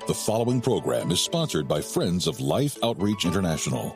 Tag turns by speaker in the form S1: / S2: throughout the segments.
S1: The following program is sponsored by Friends of Life Outreach International.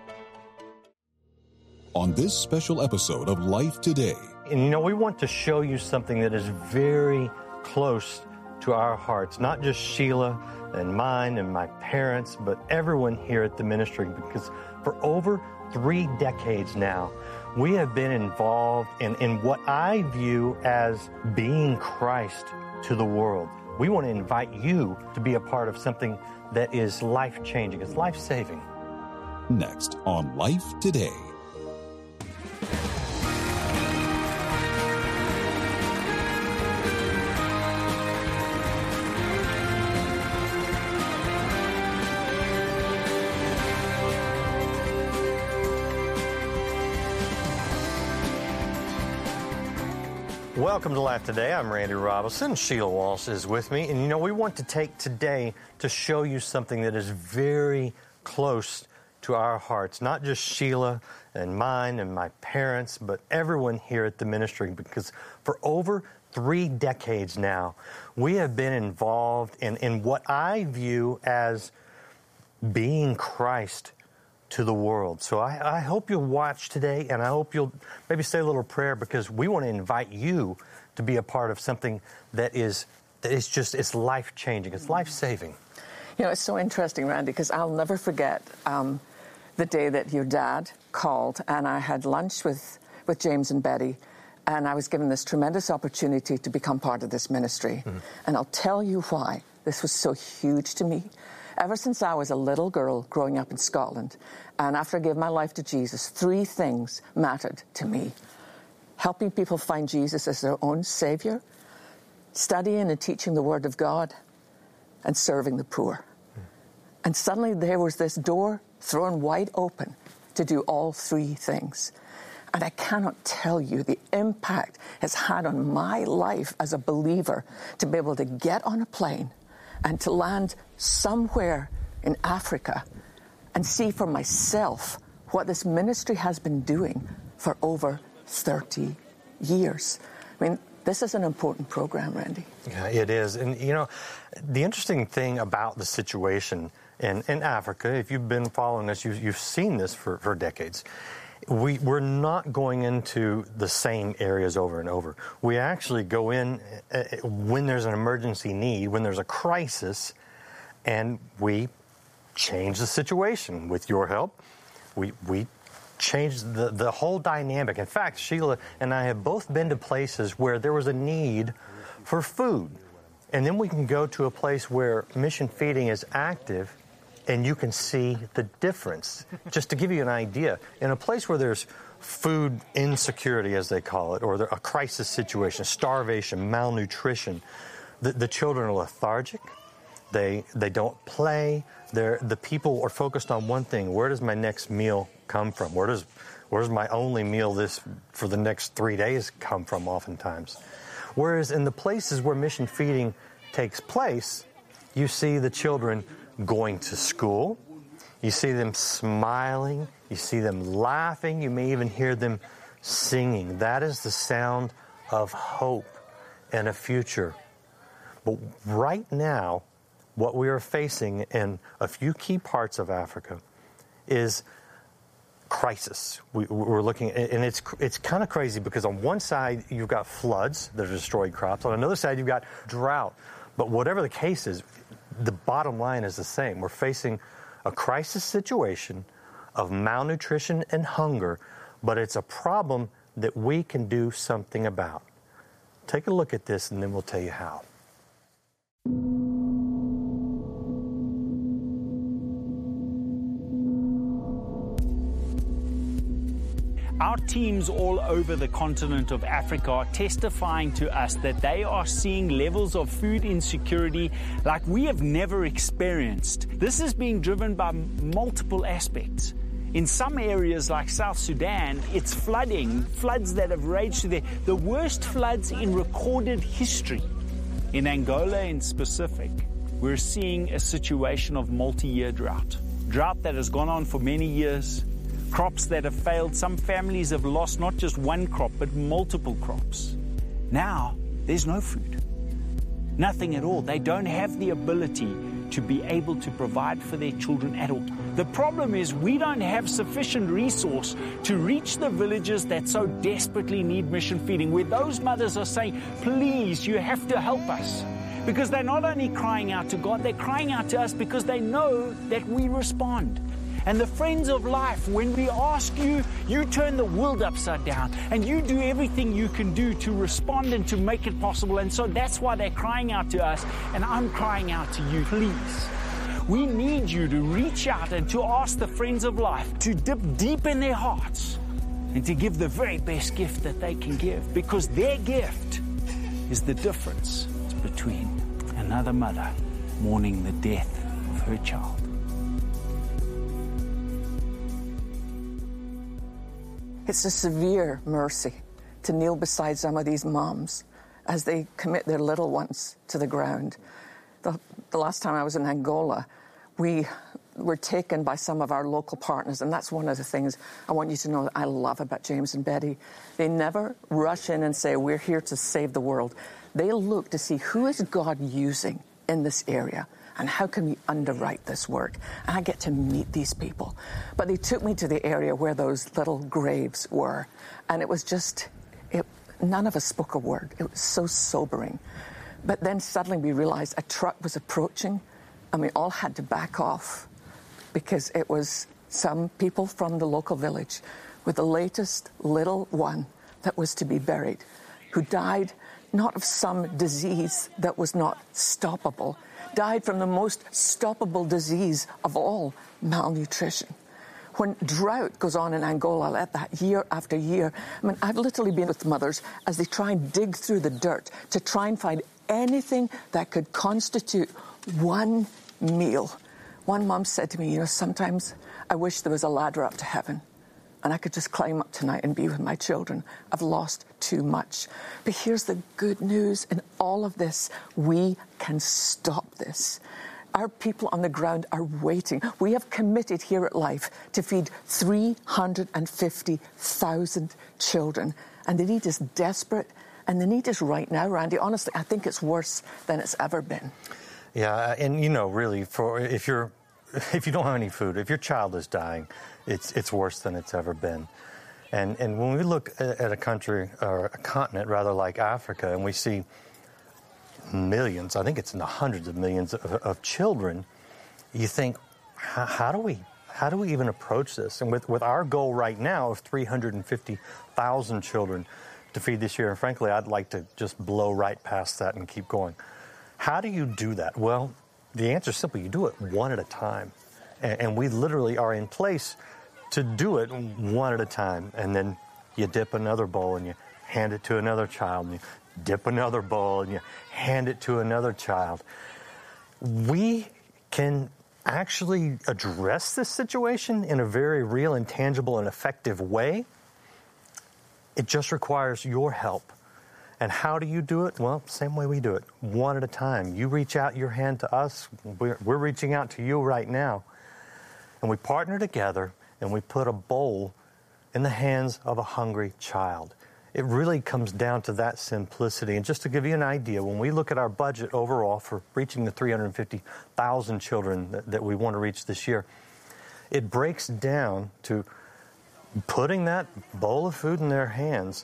S1: On this special episode of Life Today.
S2: And we want to show you something that is very close to our hearts, not just Sheila and mine and my parents, but everyone here at the ministry, because for over 3 decades now, we have been involved in what I view as being Christ to the world. We want to invite you to be a part of something that is life-changing, it's life-saving.
S1: Next on Life Today.
S2: Welcome to Life Today. I'm Randy Robinson. Sheila Walsh is with me. And we want to take today to show you something that is very close to our hearts. Not just Sheila and mine and my parents, but everyone here at the ministry. Because for over 3 decades now, we have been involved in what I view as being Christ to the world. So I hope you'll watch today, and I hope you'll maybe say a little prayer, because we want to invite you to be a part of something that is it's life-changing, it's life-saving.
S3: It's so interesting, Randy, because I'll never forget the day that your dad called, and I had lunch with James and Betty, and I was given this tremendous opportunity to become part of this ministry. Mm-hmm. And I'll tell you why this was so huge to me. Ever since I was a little girl growing up in Scotland, and after I gave my life to Jesus, 3 things mattered to me. Helping people find Jesus as their own Savior, studying and teaching the Word of God, and serving the poor. And suddenly there was this door thrown wide open to do all 3 things. And I cannot tell you the impact it's had on my life as a believer to be able to get on a plane and to land somewhere in Africa and see for myself what this ministry has been doing for over 30 years. I mean, this is an important program, Randy.
S2: Yeah, it is. And, the interesting thing about the situation in Africa, if you've been following us, you've seen this for decades. We're not going into the same areas over and over. We actually go in when there's an emergency need, when there's a crisis, and we change the situation. With your help, we change the whole dynamic. In fact, Sheila and I have both been to places where there was a need for food. And then we can go to a place where Mission Feeding is active, and you can see the difference. Just to give you an idea, in a place where there's food insecurity, as they call it, or a crisis situation, starvation, malnutrition, the children are lethargic. They don't play. The people are focused on one thing: where does my next meal come from? Where's my only meal for the next 3 days come from? Oftentimes, whereas in the places where Mission Feeding takes place, you see the children going to school, you see them smiling, you see them laughing, you may even hear them singing. That is the sound of hope and a future. But right now, what we are facing in a few key parts of Africa is crisis. We're looking, and it's kind of crazy, because on one side you've got floods that have destroyed crops, on another side you've got drought. But whatever the case is, the bottom line is the same. We're facing a crisis situation of malnutrition and hunger, but it's a problem that we can do something about. Take a look at this, and then we'll tell you how.
S4: Our teams all over the continent of Africa are testifying to us that they are seeing levels of food insecurity like we have never experienced. This is being driven by multiple aspects. In some areas like South Sudan, it's flooding, floods that have raged through there, the worst floods in recorded history. In Angola in specific, we're seeing a situation of multi-year drought that has gone on for many years. Crops that have failed. Some families have lost not just one crop, but multiple crops. Now, there's no food. Nothing at all. They don't have the ability to be able to provide for their children at all. The problem is we don't have sufficient resource to reach the villages that so desperately need mission feeding, where those mothers are saying, please, you have to help us. Because they're not only crying out to God, they're crying out to us because they know that we respond. And the Friends of Life, when we ask you, you turn the world upside down and you do everything you can do to respond and to make it possible. And so that's why they're crying out to us, and I'm crying out to you, please. We need you to reach out and to ask the Friends of Life to dip deep in their hearts and to give the very best gift that they can give, because their gift is the difference between another mother mourning the death of her child.
S3: It's a severe mercy to kneel beside some of these moms as they commit their little ones to the ground. The last time I was in Angola, we were taken by some of our local partners, and that's one of the things I want you to know that I love about James and Betty. They never rush in and say, we're here to save the world. They look to see who is God using in this area and how can we underwrite this work. And I get to meet these people. But they took me to the area where those little graves were, and it was just, none of us spoke a word. It was so sobering. But then suddenly we realized a truck was approaching, and we all had to back off because it was some people from the local village with the latest little one that was to be buried, who died not of some disease that was not stoppable, died from the most stoppable disease of all, malnutrition. When drought goes on in Angola like that year after year, I mean, I've literally been with mothers as they try and dig through the dirt to try and find anything that could constitute one meal. One mom said to me, sometimes I wish there was a ladder up to heaven and I could just climb up tonight and be with my children. I've lost too much. But here's the good news in all of this. We can stop this. Our people on the ground are waiting. We have committed here at Life to feed 350,000 children. And the need is desperate. And the need is right now, Randy. Honestly, I think it's worse than it's ever been.
S2: Yeah, and really, if you don't have any food, if your child is dying, it's worse than it's ever been. And when we look at a country, or a continent rather, like Africa, and we see millions, I think it's in the hundreds of millions of children, you think, how do we even approach this? And with our goal right now of 350,000 children to feed this year, and frankly, I'd like to just blow right past that and keep going. How do you do that? Well, the answer is simple. You do it one at a time. And we literally are in place to do it one at a time. And then you dip another bowl and you hand it to another child. And you dip another bowl and you hand it to another child. We can actually address this situation in a very real and tangible and effective way. It just requires your help. And how do you do it? Well, same way we do it, one at a time. You reach out your hand to us. We're reaching out to you right now. And we partner together and we put a bowl in the hands of a hungry child. It really comes down to that simplicity. And just to give you an idea, when we look at our budget overall for reaching the 350,000 children that we want to reach this year, it breaks down to putting that bowl of food in their hands.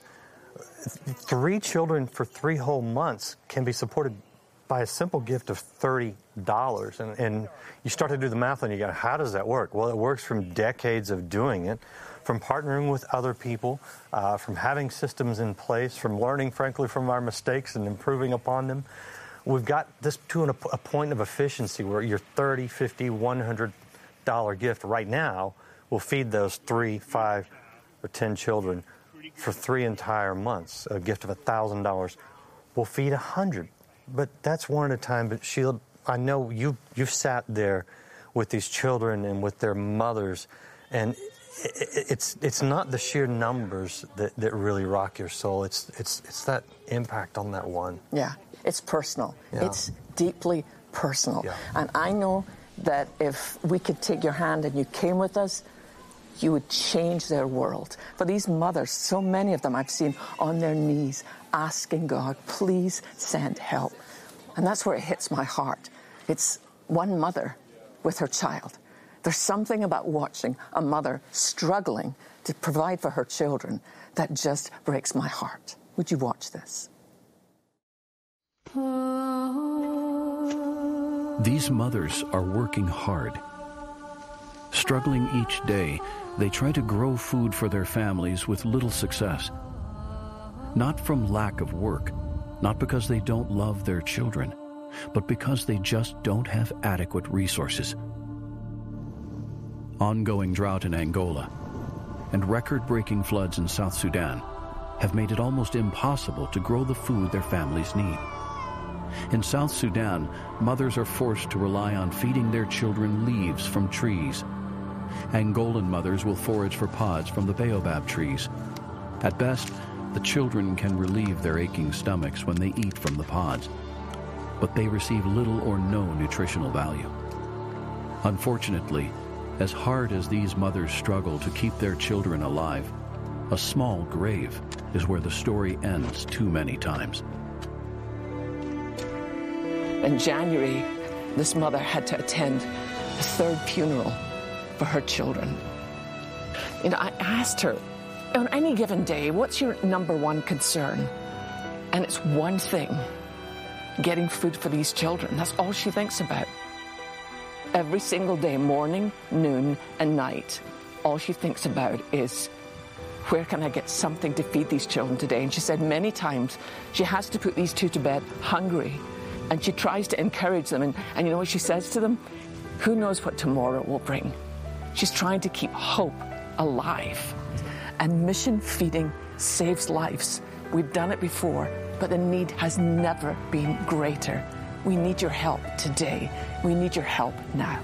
S2: 3 children for 3 whole months can be supported by a simple gift of $30. And you start to do the math and you go, how does that work? Well, it works from decades of doing it, from partnering with other people, from having systems in place, from learning, frankly, from our mistakes and improving upon them. We've got this to a point of efficiency where your $30, $50, $100 gift right now will feed those 3, 5, or 10 children for 3 entire months. A gift of $1,000 will feed 100. But that's one at a time. But Sheila, I know you've sat there with these children and with their mothers, and it's not the sheer numbers that really rock your soul. It's that impact on that one.
S3: Yeah, it's personal.
S2: Yeah.
S3: It's deeply personal.
S2: Yeah.
S3: And I know that if we could take your hand and you came with us, you would change their world. For these mothers, so many of them I've seen on their knees asking God, please send help. And that's where it hits my heart. It's one mother with her child. There's something about watching a mother struggling to provide for her children that just breaks my heart. Would you watch this?
S5: These mothers are working hard. Struggling each day, they try to grow food for their families with little success. Not from lack of work, not because they don't love their children, but because they just don't have adequate resources. Ongoing drought in Angola and record-breaking floods in South Sudan have made it almost impossible to grow the food their families need. In South Sudan, mothers are forced to rely on feeding their children leaves from trees. Angolan mothers will forage for pods from the baobab trees. At best, the children can relieve their aching stomachs when they eat from the pods, but they receive little or no nutritional value. Unfortunately, as hard as these mothers struggle to keep their children alive, a small grave is where the story ends too many times.
S3: In January, this mother had to attend a third funeral for her children. You know, I asked her, on any given day, what's your number one concern? And it's one thing, getting food for these children. That's all she thinks about. Every single day, morning, noon, and night, all she thinks about is, where can I get something to feed these children today? And she said many times she has to put these two to bed hungry. And she tries to encourage them. And you know what she says to them? Who knows what tomorrow will bring? She's trying to keep hope alive. And mission feeding saves lives. We've done it before, but the need has never been greater. We need your help today. We need your help now.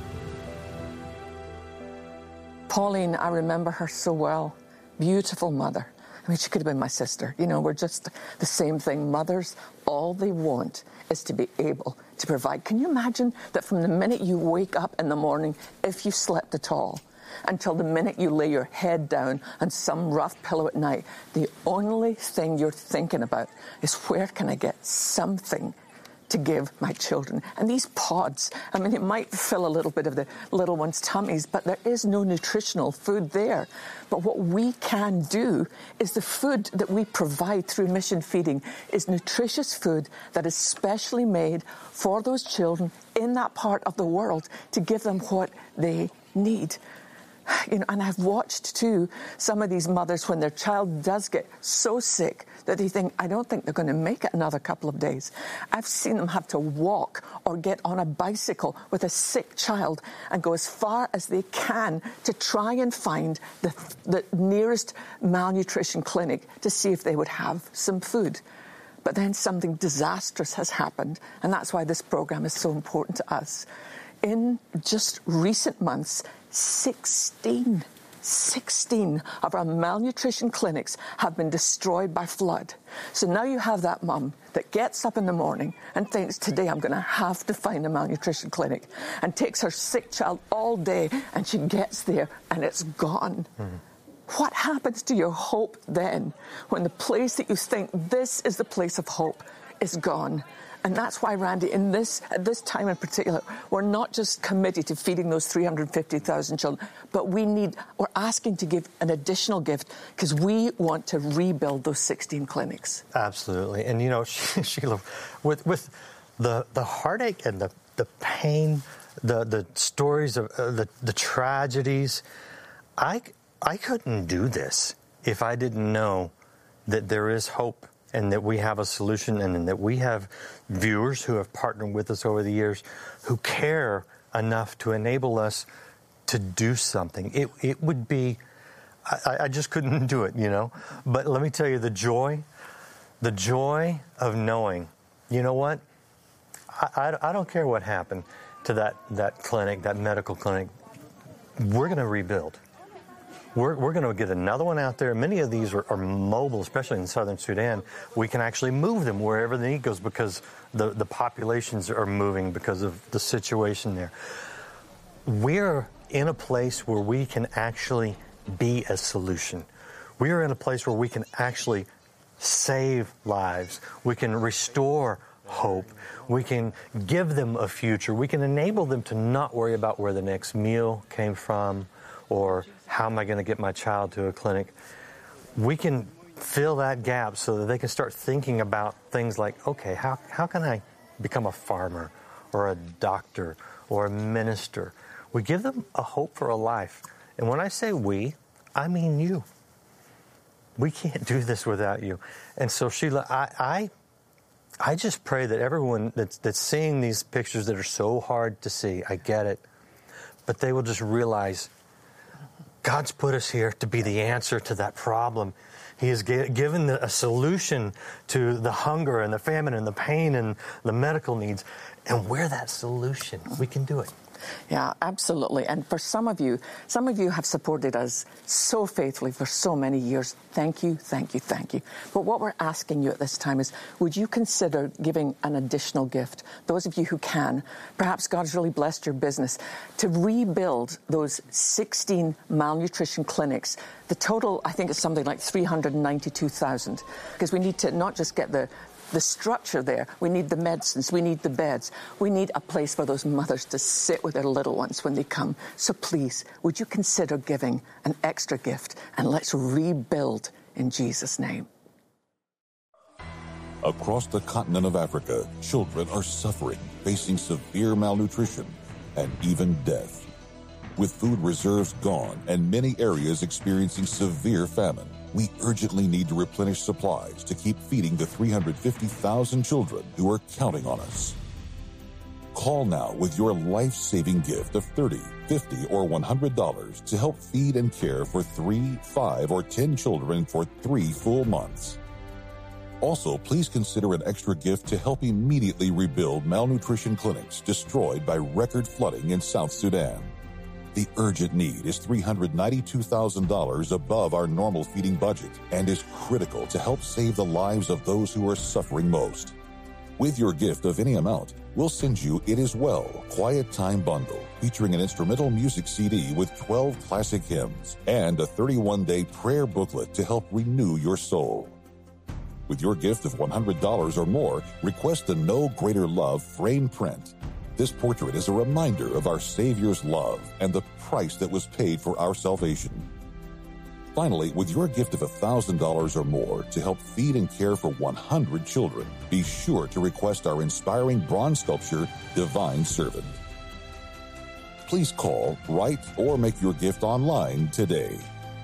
S3: Pauline, I remember her so well. Beautiful mother. I mean, she could have been my sister. You know, we're just the same thing. Mothers, all they want is to be able to provide. Can you imagine that from the minute you wake up in the morning, if you slept at all, until the minute you lay your head down on some rough pillow at night, the only thing you're thinking about is, where can I get something to give my children? And these pods, I mean, it might fill a little bit of the little ones' tummies, but there is no nutritional food there. But what we can do is the food that we provide through mission feeding is nutritious food that is specially made for those children in that part of the world to give them what they need. You know, and I've watched, too, some of these mothers when their child does get so sick that they think, I don't think they're going to make it another couple of days. I've seen them have to walk or get on a bicycle with a sick child and go as far as they can to try and find the nearest malnutrition clinic to see if they would have some food. But then something disastrous has happened, and that's why this program is so important to us. In just recent months, 16 of our malnutrition clinics have been destroyed by flood. So now you have that mum that gets up in the morning and thinks, today I'm going to have to find a malnutrition clinic, and takes her sick child all day, and she gets there and it's gone. What happens to your hope then when the place that you think this is the place of hope is gone? And that's why, Randy, at this time in particular, we're not just committed to feeding those 350,000 children, but we're asking to give an additional gift because we want to rebuild those 16 clinics.
S2: Absolutely. And, you know, Sheila, with the heartache and the pain, the stories of the tragedies, I couldn't do this if I didn't know that there is hope, and that we have a solution, and that we have viewers who have partnered with us over the years who care enough to enable us to do something. It would be, I just couldn't do it, you know. But let me tell you, the joy of knowing, you know what, I don't care what happened to that clinic, that medical clinic, we're going to rebuild. We're going to get another one out there. Many of these are mobile, especially in southern Sudan. We can actually move them wherever the need goes because the populations are moving because of the situation there. We're in a place where we can actually be a solution. We are in a place where we can actually save lives. We can restore hope. We can give them a future. We can enable them to not worry about where the next meal came from or how am I going to get my child to a clinic. We can fill that gap so that they can start thinking about things like, okay, how can I become a farmer or a doctor or a minister? We give them a hope for a life. And when I say we, I mean you. We can't do this without you. And so, Sheila, I just pray that everyone that's seeing these pictures that are so hard to see, I get it, but they will just realize God's put us here to be the answer to that problem. He has given a solution to the hunger and the famine and the pain and the medical needs. And we're that solution. We can do it.
S3: Yeah, absolutely. And for some of you have supported us so faithfully for so many years. Thank you, thank you, thank you. But what we're asking you at this time is, would you consider giving an additional gift? Those of you who can, perhaps God's really blessed your business, to rebuild those 16 malnutrition clinics. The total, I think, is something like $392,000, because we need to not just get the structure there. We need the medicines. We need the beds. We need a place for those mothers to sit with their little ones when they come. So please, would you consider giving an extra gift, and let's rebuild in Jesus' name.
S1: Across the continent of Africa, children are suffering, facing severe malnutrition and even death. With food reserves gone and many areas experiencing severe famine, we urgently need to replenish supplies to keep feeding the 350,000 children who are counting on us. Call now with your life-saving gift of $30, $50, or $100 to help feed and care for 3, 5, or 10 children for 3 full months. Also, please consider an extra gift to help immediately rebuild malnutrition clinics destroyed by record flooding in South Sudan. The urgent need is $392,000 above our normal feeding budget and is critical to help save the lives of those who are suffering most. With your gift of any amount, we'll send you It Is Well Quiet Time Bundle, featuring an instrumental music CD with 12 classic hymns and a 31-day prayer booklet to help renew your soul. With your gift of $100 or more, request the No Greater Love frame print. This portrait is a reminder of our Savior's love and the price that was paid for our salvation. Finally, with your gift of $1,000 or more to help feed and care for 100 children, be sure to request our inspiring bronze sculpture, Divine Servant. Please call, write, or make your gift online today.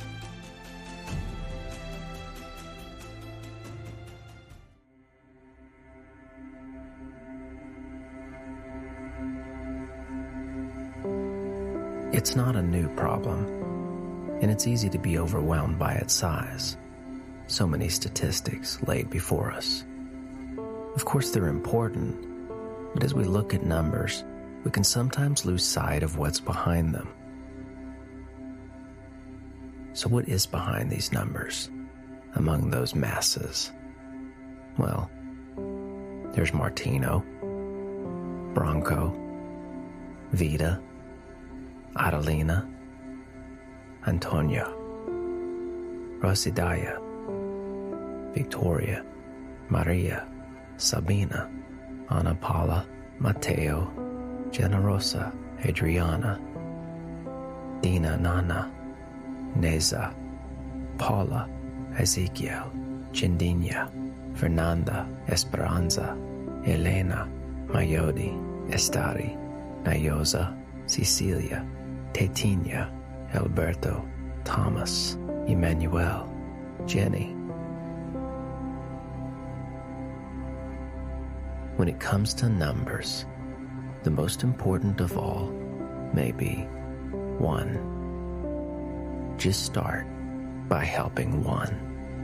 S6: It's not a new problem, and it's easy to be overwhelmed by its size. So many statistics laid before us. Of course, they're important, but as we look at numbers, we can sometimes lose sight of what's behind them. So what is behind these numbers, among those masses? Well, there's Martino, Bronco, Vida, Adelina, Antonia, Rosidaya, Victoria, Maria, Sabina, Ana Paula, Matteo, Generosa, Adriana, Dina Nana, Neza, Paula, Ezekiel, Chindinia, Fernanda, Esperanza, Elena, Mayodi, Estari, Nayosa, Cecilia, Tetinia, Alberto, Thomas, Emmanuel, Jenny. When it comes to numbers, the most important of all may be 1. Just start by helping one.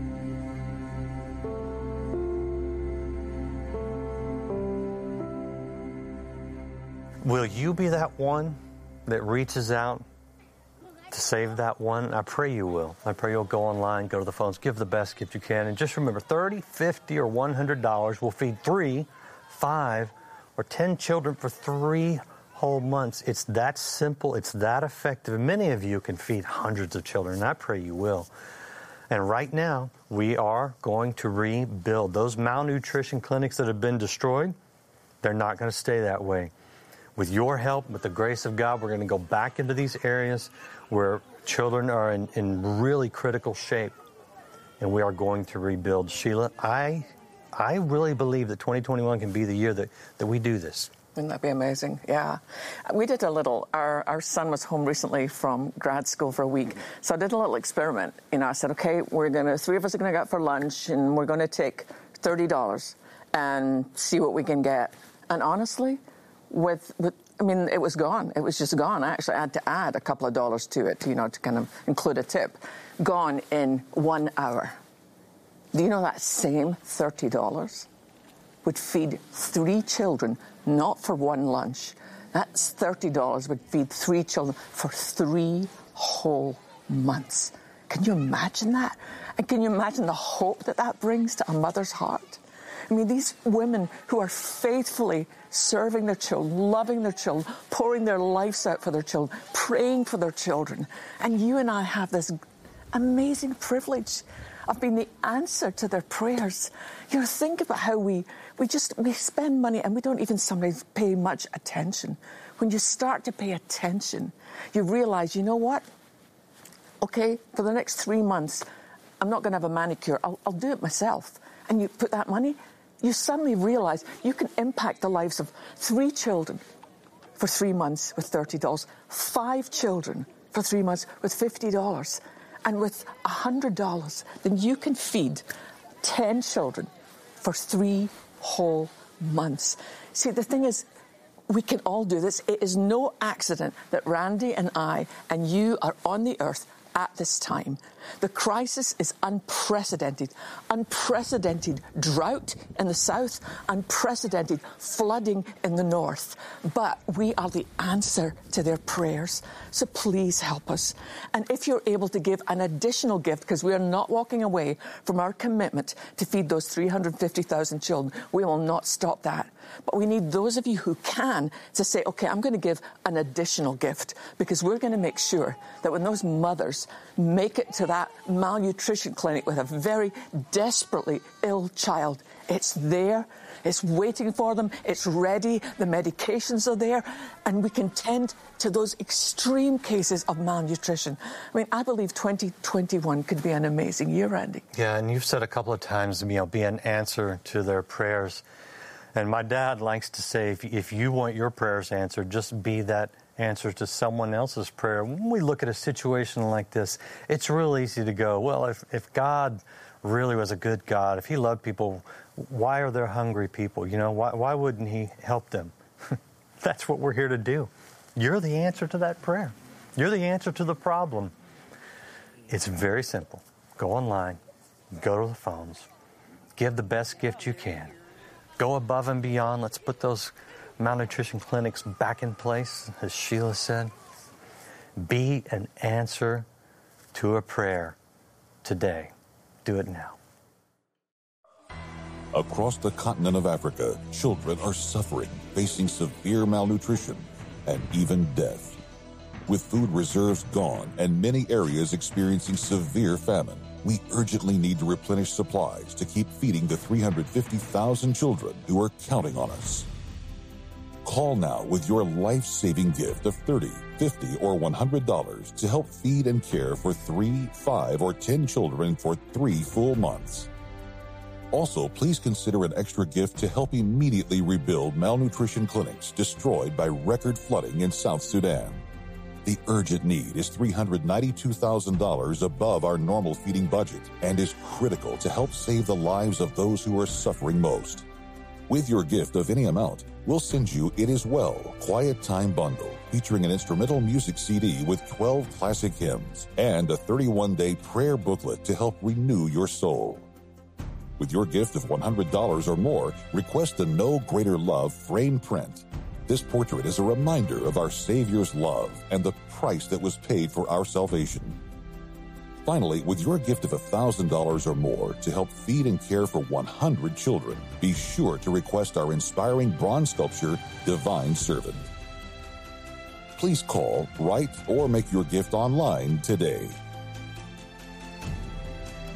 S2: Will you be that one that reaches out to save that one? I pray you will. I pray you'll go online, go to the phones, give the best gift you can. And just remember, $30, $50, or $100 will feed 3, 5, or 10 children for 3 whole months. It's that simple. It's that effective. Many of you can feed hundreds of children, and I pray you will. And right now, we are going to rebuild. Those malnutrition clinics that have been destroyed, they're not going to stay that way. With your help, with the grace of God, we're going to go back into these areas where children are in really critical shape, and we are going to rebuild. Sheila, I really believe that 2021 can be the year that we do this.
S3: Wouldn't that be amazing? Yeah. We did a little, our son was home recently from grad school for a week. So I did a little experiment. I said, okay, three of us are going to go out for lunch and we're going to take $30 and see what we can get. And honestly, it was gone. It was just gone. I actually had to add a couple of dollars to it, to kind of include a tip. Gone in 1 hour. Do you know that same $30 would feed 3 children, not for one lunch? That's $30 would feed 3 children for 3 whole months. Can you imagine that? And can you imagine the hope that brings to a mother's heart? These women who are faithfully serving their children, loving their children, pouring their lives out for their children, praying for their children. And you and I have this amazing privilege of being the answer to their prayers. Think about how we spend money and we don't even sometimes pay much attention. When you start to pay attention, you realize, you know what? Okay, for the next 3 months, I'm not going to have a manicure. I'll do it myself. And you put that money, you suddenly realize you can impact the lives of 3 children for 3 months with $30, 5 children for 3 months with $50. And with $100, then you can feed 10 children for 3 whole months. See, the thing is, we can all do this. It is no accident that Randy and I and you are on the earth at this time. The crisis is unprecedented. Unprecedented drought in the south, unprecedented flooding in the north. But we are the answer to their prayers. So please help us. And if you're able to give an additional gift, because we are not walking away from our commitment to feed those 350,000 children, we will not stop that. But we need those of you who can to say, okay, I'm going to give an additional gift, because we're going to make sure that when those mothers make it to that malnutrition clinic with a very desperately ill child, it's there, it's waiting for them, it's ready, the medications are there, and we can tend to those extreme cases of malnutrition. I believe 2021 could be an amazing year, Randy.
S2: Yeah, and you've said a couple of times, be an answer to their prayers. And my dad likes to say, if you want your prayers answered, just be that answer to someone else's prayer. When we look at a situation like this, it's real easy to go, well, if God really was a good God, if he loved people, why are there hungry people? Why wouldn't he help them? That's what we're here to do. You're the answer to that prayer. You're the answer to the problem. It's very simple. Go online, go to the phones, give the best gift you can. Go above and beyond. Let's put those malnutrition clinics back in place, as Sheila said. Be an answer to a prayer today. Do it now.
S1: Across the continent of Africa, children are suffering, facing severe malnutrition and even death. With food reserves gone and many areas experiencing severe famine, we urgently need to replenish supplies to keep feeding the 350,000 children who are counting on us. Call now with your life-saving gift of $30, $50, or $100 to help feed and care for 3, 5, or 10 children for 3 full months. Also, please consider an extra gift to help immediately rebuild malnutrition clinics destroyed by record flooding in South Sudan. The urgent need is $392,000 above our normal feeding budget and is critical to help save the lives of those who are suffering most. With your gift of any amount, we'll send you It Is Well Quiet Time Bundle, featuring an instrumental music CD with 12 classic hymns and a 31-day prayer booklet to help renew your soul. With your gift of $100 or more, request the No Greater Love frame print. This portrait is a reminder of our Savior's love and the price that was paid for our salvation. Finally, with your gift of $1,000 or more to help feed and care for 100 children, be sure to request our inspiring bronze sculpture, Divine Servant. Please call, write, or make your gift online today.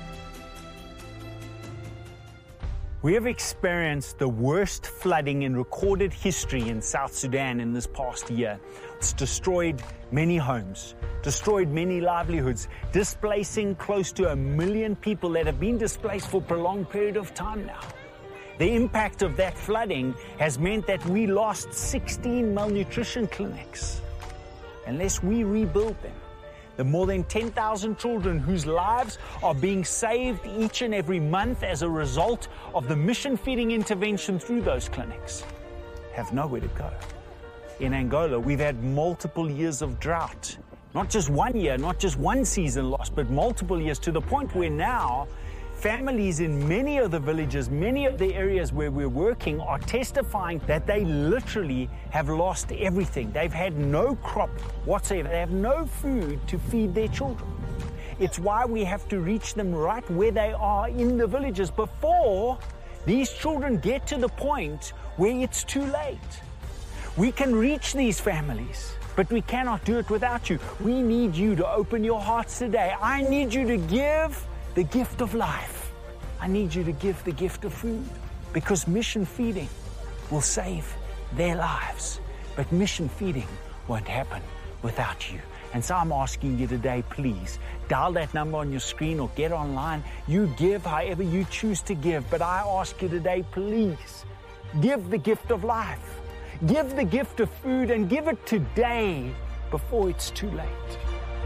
S4: We have experienced the worst flooding in recorded history in South Sudan in this past year. It's destroyed many homes, destroyed many livelihoods, displacing close to 1 million people that have been displaced for a prolonged period of time now. The impact of that flooding has meant that we lost 16 malnutrition clinics. Unless we rebuild them, the more than 10,000 children whose lives are being saved each and every month as a result of the mission feeding intervention through those clinics have nowhere to go. In Angola, we've had multiple years of drought. Not just 1 year, not just one season lost, but multiple years, to the point where now families in many of the villages, many of the areas where we're working are testifying that they literally have lost everything. They've had no crop whatsoever. They have no food to feed their children. It's why we have to reach them right where they are in the villages before these children get to the point where it's too late. We can reach these families, but we cannot do it without you. We need you to open your hearts today. I need you to give the gift of life. I need you to give the gift of food, because mission feeding will save their lives. But mission feeding won't happen without you. And so I'm asking you today, please, dial that number on your screen or get online. You give however you choose to give. But I ask you today, please, give the gift of life. Give the gift of food, and give it today before it's too late.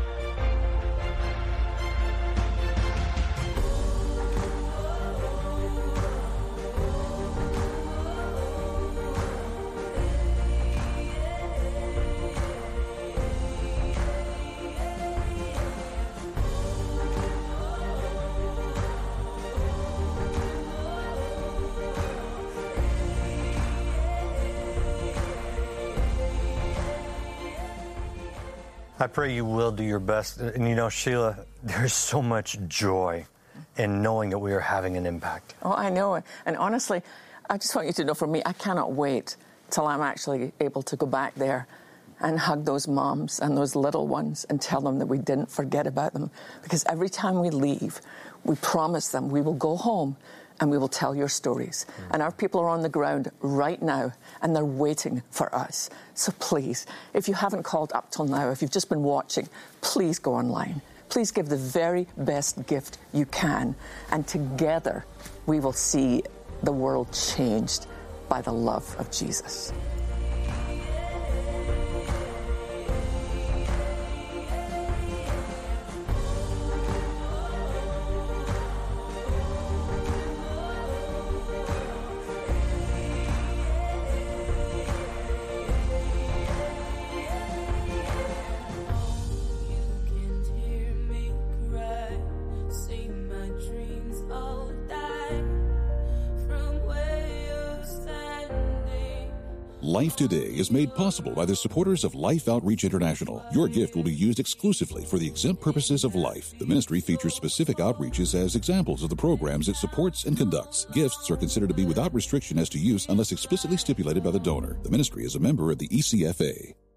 S2: I pray you will do your best. And you know, Sheila, there's so much joy in knowing that we are having an impact.
S3: Oh, I know it. And honestly, I just want you to know, for me, I cannot wait till I'm actually able to go back there and hug those moms and those little ones and tell them that we didn't forget about them. Because every time we leave, we promise them we will go home and we will tell your stories. And our people are on the ground right now, and they're waiting for us. So please, if you haven't called up till now, if you've just been watching, please go online. Please give the very best gift you can, and together we will see the world changed by the love of Jesus.
S1: Life Today is made possible by the supporters of Life Outreach International. Your gift will be used exclusively for the exempt purposes of life. The ministry features specific outreaches as examples of the programs it supports and conducts. Gifts are considered to be without restriction as to use unless explicitly stipulated by the donor. The ministry is a member of the ECFA.